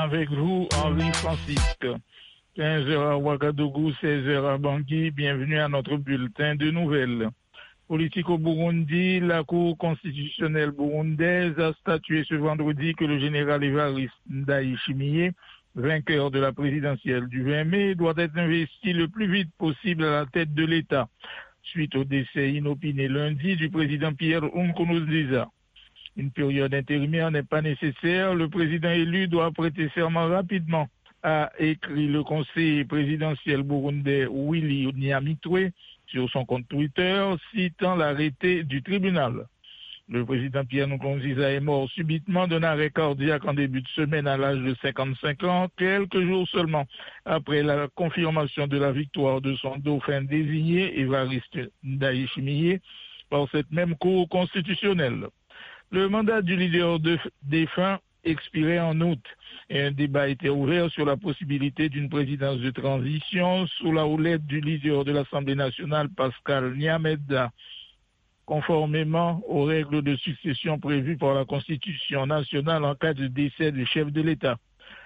avec vous, Henri Francisque. 15h à Ouagadougou, 16h à Bangui. Bienvenue à notre bulletin de nouvelles. Politique au Burundi, la Cour constitutionnelle burundaise a statué ce vendredi que le général Évariste Ndayishimiye, vainqueur de la présidentielle du 20 mai, doit être investi le plus vite possible à la tête de l'État, suite au décès inopiné lundi du président Pierre Nkurunziza. Une période intérimaire n'est pas nécessaire. Le président élu doit prêter serment rapidement, a écrit le conseiller présidentiel burundais Willy Nyamitwe sur son compte Twitter, citant l'arrêté du tribunal. Le président Pierre Nkurunziza est mort subitement d'un arrêt cardiaque en début de semaine à l'âge de 55 ans, quelques jours seulement après la confirmation de la victoire de son dauphin désigné, Évariste Ndayishimiye, par cette même Cour constitutionnelle. Le mandat du leader défunt expirait en août et un débat était ouvert sur la possibilité d'une présidence de transition sous la houlette du leader de l'Assemblée nationale, Pascal Nyameda, conformément aux règles de succession prévues par la Constitution nationale en cas de décès du chef de l'État.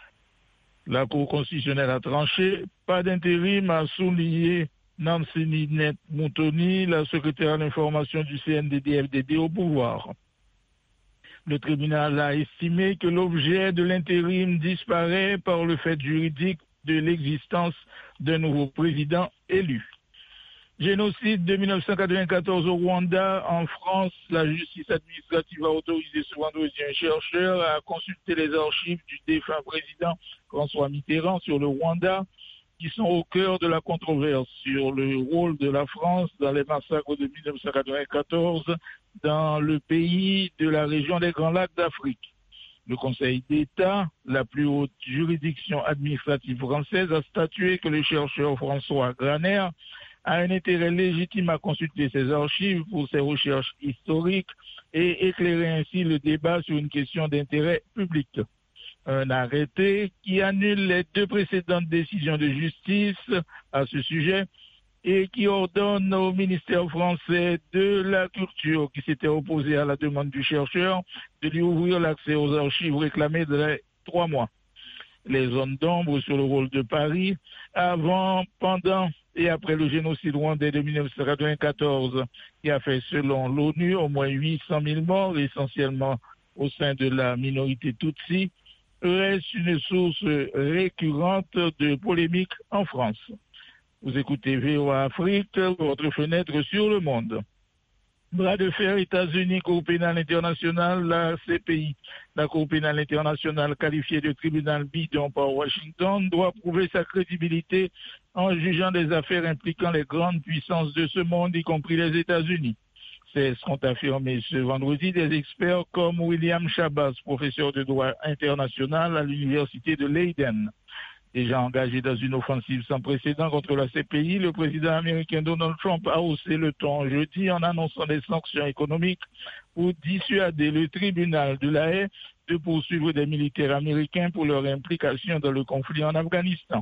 La Cour constitutionnelle a tranché, pas d'intérim, a souligné Nancy Ninette Moutoni, la secrétaire à l'information du CNDD-FDD au pouvoir. Le tribunal a estimé que l'objet de l'intérim disparaît par le fait juridique de l'existence d'un nouveau président élu. Génocide de 1994 au Rwanda. En France, la justice administrative a autorisé ce vendredi un chercheur à consulter les archives du défunt président François Mitterrand sur le Rwanda, qui sont au cœur de la controverse sur le rôle de la France dans les massacres de 1994 dans le pays de la région des Grands Lacs d'Afrique. Le Conseil d'État, la plus haute juridiction administrative française, a statué que le chercheur François Graner a un intérêt légitime à consulter ses archives pour ses recherches historiques et éclairer ainsi le débat sur une question d'intérêt public. Un arrêté qui annule les deux précédentes décisions de justice à ce sujet et qui ordonne au ministère français de la Culture, qui s'était opposé à la demande du chercheur, de lui ouvrir l'accès aux archives réclamées de 3 mois. Les zones d'ombre sur le rôle de Paris avant, pendant et après le génocide rwandais de 1994, qui a fait, selon l'ONU, au moins 800 000 morts, essentiellement au sein de la minorité Tutsi, reste une source récurrente de polémiques en France. Vous écoutez VOA Afrique, votre fenêtre sur le monde. Bras de fer États-Unis, Cour pénale internationale, la CPI. La Cour pénale internationale, qualifiée de tribunal bidon par Washington, doit prouver sa crédibilité en jugeant des affaires impliquant les grandes puissances de ce monde, y compris les États-Unis. C'est ce qu'ont affirmé ce vendredi des experts comme William Chabas, professeur de droit international à l'université de Leiden. Déjà engagé dans une offensive sans précédent contre la CPI, le président américain Donald Trump a haussé le ton jeudi en annonçant des sanctions économiques pour dissuader le tribunal de La Haye de poursuivre des militaires américains pour leur implication dans le conflit en Afghanistan.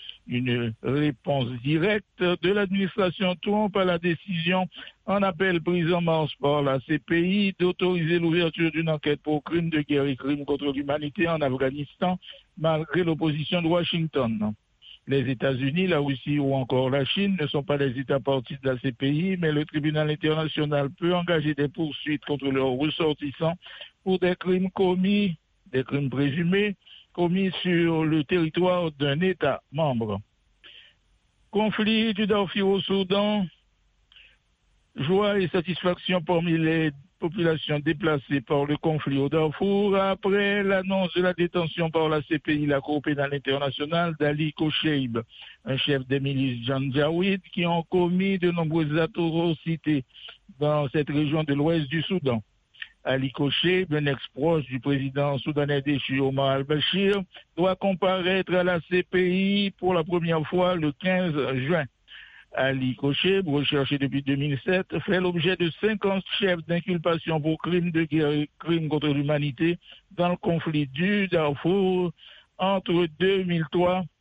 Une réponse directe de l'administration Trump à la décision en appel prise en marche par la CPI d'autoriser l'ouverture d'une enquête pour crimes de guerre et crimes contre l'humanité en Afghanistan, malgré l'opposition de Washington. Les États-Unis, la Russie ou encore la Chine ne sont pas les États parties de la CPI, mais le tribunal international peut engager des poursuites contre leurs ressortissants pour des crimes présumés, commis sur le territoire d'un État membre. Conflit du Darfour au Soudan, joie et satisfaction parmi les populations déplacées par le conflit au Darfour après l'annonce de la détention par la CPI, la Cour pénale internationale, d'Ali Kocheib, un chef des milices Janjaweed qui ont commis de nombreuses atrocités dans cette région de l'ouest du Soudan. Ali Kocheib, un ex-proche du président soudanais déchu Omar al-Bashir, doit comparaître à la CPI pour la première fois le 15 juin. Ali Kocheib, recherché depuis 2007, fait l'objet de 50 chefs d'inculpation pour crimes de guerre et crimes contre l'humanité dans le conflit du Darfour entre 2003